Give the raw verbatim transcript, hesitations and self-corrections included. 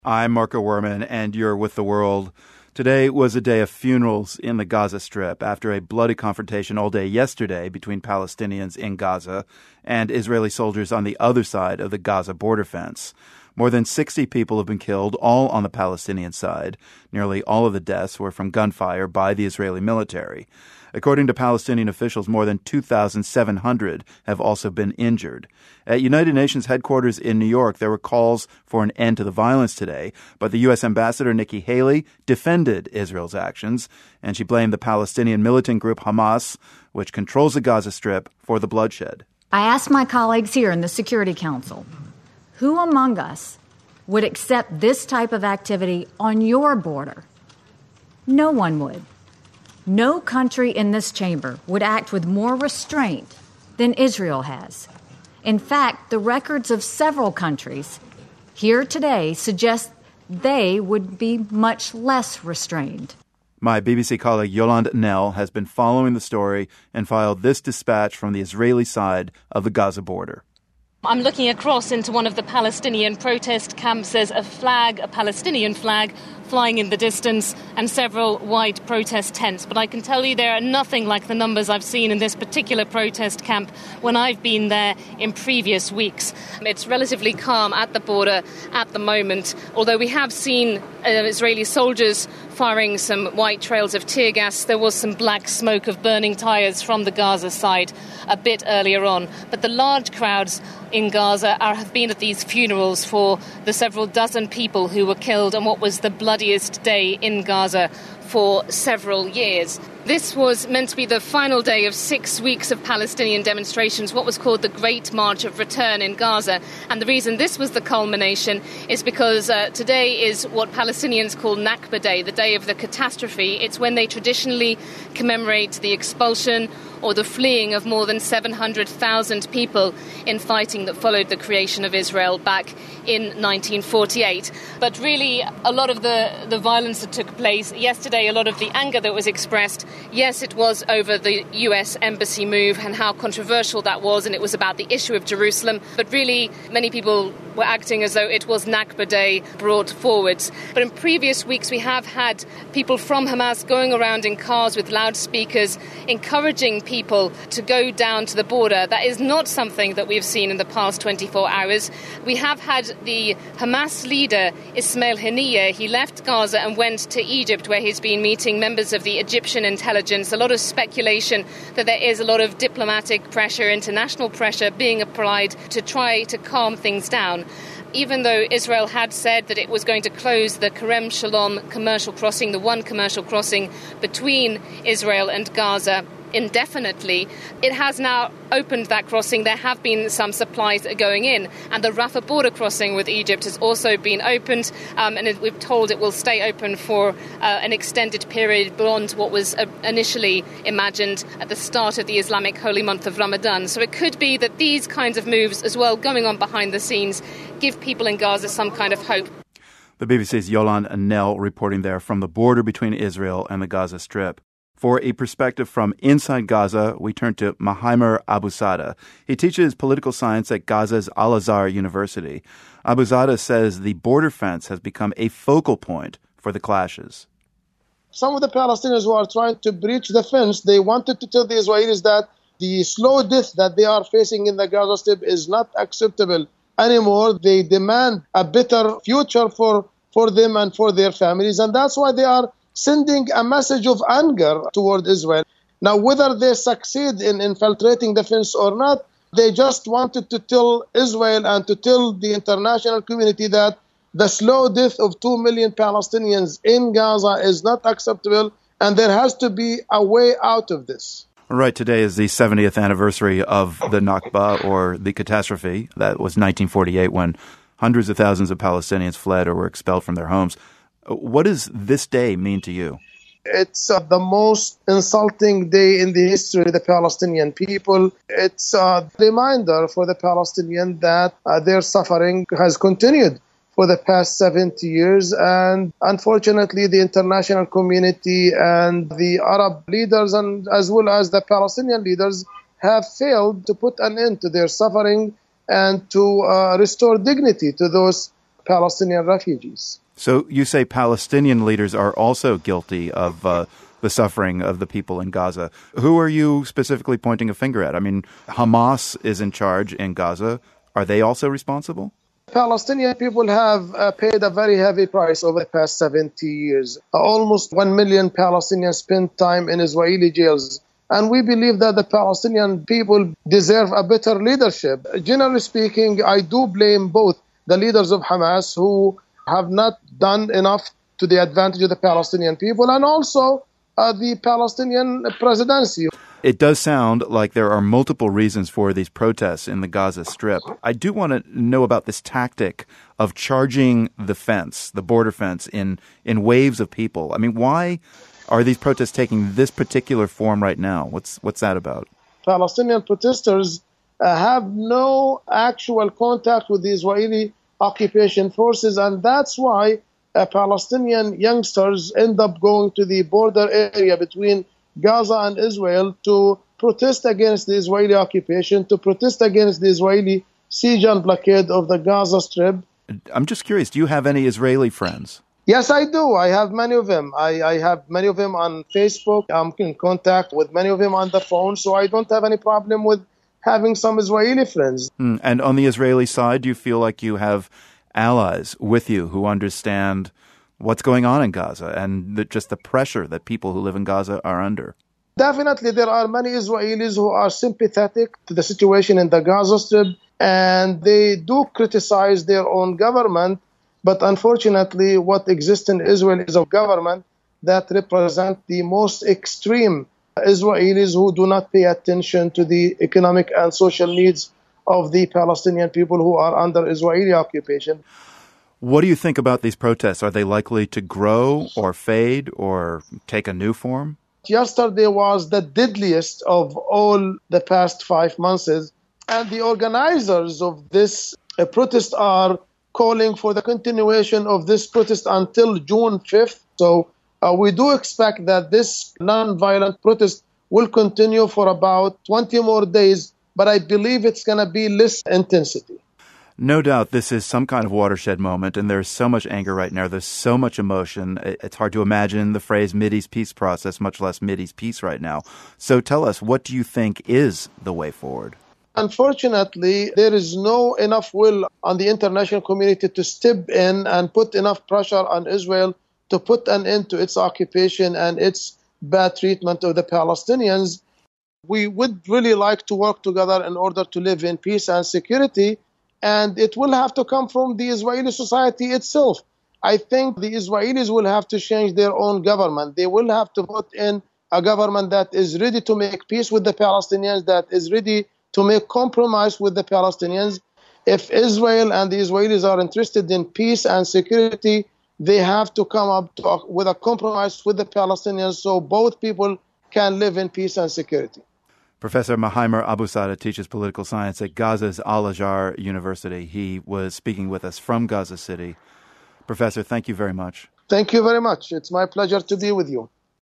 I'm Marco Werman, and you're with The World. Today was a day of funerals in the Gaza Strip after a bloody confrontation all day yesterday between Palestinians in Gaza and Israeli soldiers on the other side of the Gaza border fence. More than sixty people have been killed, all on the Palestinian side. Nearly all of the deaths were from gunfire by the Israeli military. According to Palestinian officials, more than two thousand seven hundred have also been injured. At United Nations headquarters in New York, there were calls for an end to the violence today, but the U S Ambassador Nikki Haley defended Israel's actions, and she blamed the Palestinian militant group Hamas, which controls the Gaza Strip, for the bloodshed. I asked my colleagues here in the Security Council, who among us would accept this type of activity on your border? No one would. No country in this chamber would act with more restraint than Israel has. In fact, the records of several countries here today suggest they would be much less restrained. My B B C colleague Yolande Knell has been following the story and filed this dispatch from the Israeli side of the Gaza border. I'm looking across into one of the Palestinian protest camps. There's a flag, a Palestinian flag, flying in the distance, and several white protest tents. But I can tell you there are nothing like the numbers I've seen in this particular protest camp when I've been there in previous weeks. It's relatively calm at the border at the moment, although we have seen uh, Israeli soldiers firing some white trails of tear gas. There was some black smoke of burning tyres from the Gaza side a bit earlier on. But the large crowds in Gaza are, have been at these funerals for the several dozen people who were killed on what was the bloodiest day in Gaza for several years. This was meant to be the final day of six weeks of Palestinian demonstrations, what was called the Great March of Return in Gaza. And the reason this was the culmination is because uh, today is what Palestinians call Nakba Day, the day of the catastrophe. It's when they traditionally commemorate the expulsion or the fleeing of more than seven hundred thousand people in fighting that followed the creation of Israel back in nineteen forty-eight. But really, a lot of the, the violence that took place yesterday, a lot of the anger that was expressed, yes, it was over the U S embassy move and how controversial that was, and it was about the issue of Jerusalem. But really, many people were acting as though it was Nakba Day brought forwards. But in previous weeks, we have had people from Hamas going around in cars with loudspeakers, encouraging people to go down to the border. That is not something that we've seen in the past twenty-four hours. We have had the Hamas leader, Ismail Haniyeh. He left Gaza and went to Egypt, where he's been meeting members of the Egyptian intelligence. A lot of speculation that there is a lot of diplomatic pressure, international pressure being applied to try to calm things down. Even though Israel had said that it was going to close the Kerem Shalom commercial crossing, the one commercial crossing between Israel and Gaza, indefinitely, it has now opened that crossing. There have been some supplies going in, and the Rafah border crossing with Egypt has also been opened, um, and it, we're told it will stay open for uh, an extended period beyond what was uh, initially imagined at the start of the Islamic holy month of Ramadan. So it could be that these kinds of moves as well, going on behind the scenes, give people in Gaza some kind of hope. The B B C's Yolande Knell reporting there from the border between Israel and the Gaza Strip. For a perspective from inside Gaza, we turn to Mahaimer Abusada. He teaches political science at Gaza's Al-Azhar University. Abusada says the border fence has become a focal point for the clashes. Some of the Palestinians who are trying to breach the fence, they wanted to tell the Israelis that the slow death that they are facing in the Gaza Strip is not acceptable anymore. They demand a better future for, for them and for their families, and that's why they are sending a message of anger toward Israel. Now, whether they succeed in infiltrating the fence or not, they just wanted to tell Israel and to tell the international community that the slow death of two million Palestinians in Gaza is not acceptable, and there has to be a way out of this. Right, today is the seventieth anniversary of the Nakba, or the catastrophe. That was nineteen forty-eight, when hundreds of thousands of Palestinians fled or were expelled from their homes. What does this day mean to you? It's uh, the most insulting day in the history of the Palestinian people. It's a reminder for the Palestinians that uh, their suffering has continued for the past seventy years. And unfortunately, the international community and the Arab leaders, and as well as the Palestinian leaders, have failed to put an end to their suffering and to uh, restore dignity to those Palestinian refugees. So you say Palestinian leaders are also guilty of uh, the suffering of the people in Gaza. Who are you specifically pointing a finger at? I mean, Hamas is in charge in Gaza. Are they also responsible? Palestinian people have uh, paid a very heavy price over the past seventy years. Almost one million Palestinians spent time in Israeli jails. And we believe that the Palestinian people deserve a better leadership. Generally speaking, I do blame both the leaders of Hamas, who have not done enough to the advantage of the Palestinian people, and also uh, the Palestinian presidency. It does sound like there are multiple reasons for these protests in the Gaza Strip. I do want to know about this tactic of charging the fence, the border fence, in, in waves of people. I mean, why are these protests taking this particular form right now? What's what's that about? Palestinian protesters uh, have no actual contact with the Israeli occupation forces, and that's why uh, Palestinian youngsters end up going to the border area between Gaza and Israel to protest against the Israeli occupation, to protest against the Israeli siege and blockade of the Gaza Strip. I'm just curious, do you have any Israeli friends? Yes, I do. I have many of them. I, I have many of them on Facebook. I'm in contact with many of them on the phone, so I don't have any problem with having some Israeli friends. Mm. And on the Israeli side, do you feel like you have allies with you who understand what's going on in Gaza and the, just the pressure that people who live in Gaza are under? Definitely, there are many Israelis who are sympathetic to the situation in the Gaza Strip, and they do criticize their own government. But unfortunately, what exists in Israel is a government that represents the most extreme Israelis who do not pay attention to the economic and social needs of the Palestinian people who are under Israeli occupation. What do you think about these protests? Are they likely to grow or fade or take a new form? Yesterday was the deadliest of all the past five months, and the organizers of this uh, protest are calling for the continuation of this protest until June fifth. So uh, we do expect that this non-violent protest will continue for about twenty more days, but I believe it's going to be less intensity. No doubt this is some kind of watershed moment, and there's so much anger right now. There's so much emotion. It's hard to imagine the phrase Mideast peace process, much less Mideast peace right now. So tell us, what do you think is the way forward? Unfortunately, there is no enough will on the international community to step in and put enough pressure on Israel to put an end to its occupation and its bad treatment of the Palestinians. We would really like to work together in order to live in peace and security, and it will have to come from the Israeli society itself. I think the Israelis will have to change their own government. They will have to put in a government that is ready to make peace with the Palestinians, that is ready to make compromise with the Palestinians. If Israel and the Israelis are interested in peace and security, they have to come up to, with a compromise with the Palestinians so both people can live in peace and security. Professor Mohamer Abou-Saada teaches political science at Gaza's Al-Azhar University. He was speaking with us from Gaza City. Professor, thank you very much. Thank you very much. It's my pleasure to be with you.